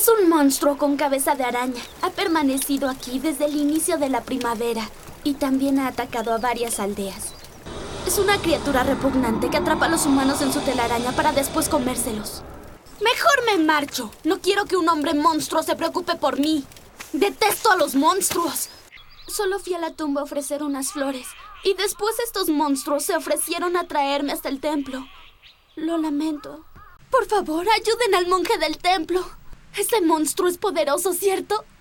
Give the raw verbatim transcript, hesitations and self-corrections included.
Es un monstruo con cabeza de araña. Ha permanecido aquí desde el inicio de la primavera y también ha atacado a varias aldeas. Es una criatura repugnante que atrapa a los humanos en su telaraña para después comérselos. Mejor me marcho. No quiero que un hombre monstruo se preocupe por mí. ¡Detesto a los monstruos! Solo fui a la tumba a ofrecer unas flores y después estos monstruos se ofrecieron a traerme hasta el templo. Lo lamento. Por favor, ayuden al monje del templo. Ese monstruo es poderoso, ¿cierto?